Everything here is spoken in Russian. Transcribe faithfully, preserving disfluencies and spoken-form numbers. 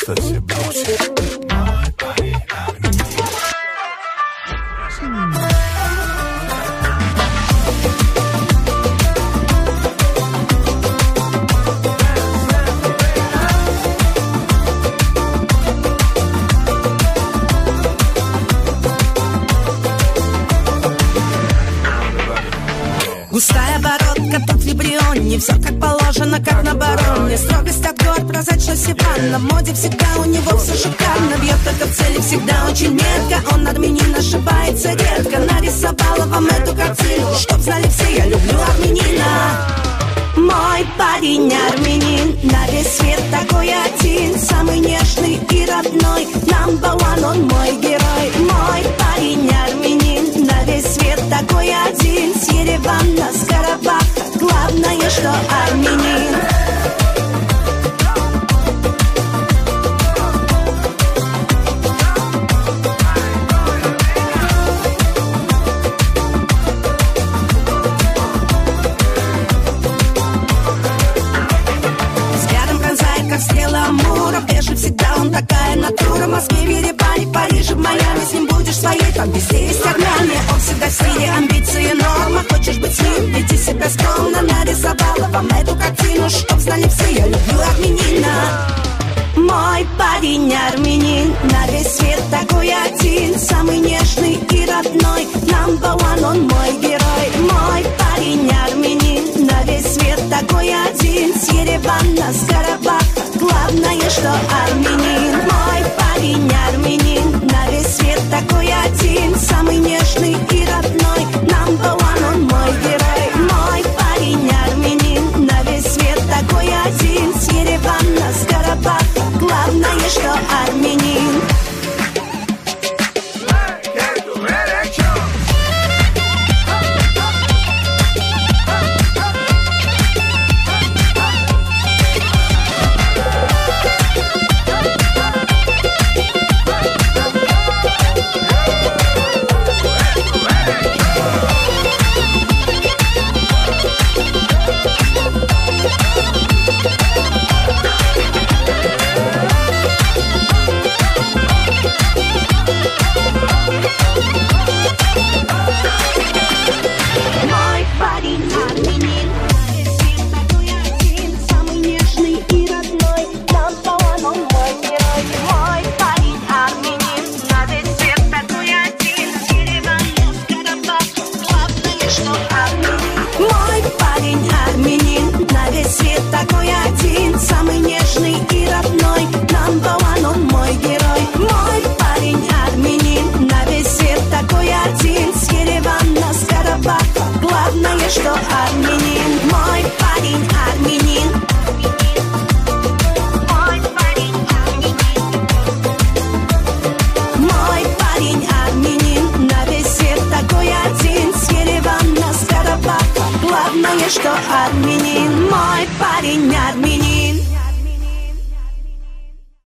экстази, бросит. Мой парень армянин. Густая бородка, тут в Либрионе. Все как положено, как на бароне. Строгость от гор, прозрачность Ивана. В моде всегда у него все шикарно. Бьет только в цели, всегда очень метко. Он армянин, ошибается редко. Нарисовала вам эту картину, чтоб знали все, я люблю армянина. Мой парень армянин, на весь свет такой один. Самый нежный и родной, number one, он мой герой. Мой парень армянин, на весь свет такой один. С Еревана, с Карабаха, главное, что армянин. Всегда он такая натура. В Москве, в Ереване, в Париже, в Майами. С ним будешь своей, там везде есть армяне. Он всегда в стиле, амбиции, норма. Хочешь быть с ним, веди себя скромно. Нарисовала вам эту картину, чтоб знали все, я люблю армянина. Мой парень армянин, на весь свет такой один. Самый нежный и родной, number one, он мой герой. Мой парень армянин, на весь свет такой один. С Еревана, с Карабаха, главное, что армянин. Мой парень армянин, на весь свет такой один. Самый нежный и родной, number one, он мой герой. Мой парень армянин, на весь свет такой один. С Еревана, с Карабаха, главное, что армянин. Что армянин, мой парень армянин. Мой парень армянин. Мой парень армянин, на весь свет такой один. С Еревана, с Карабаха, главное, что армянин. Мой парень армянин.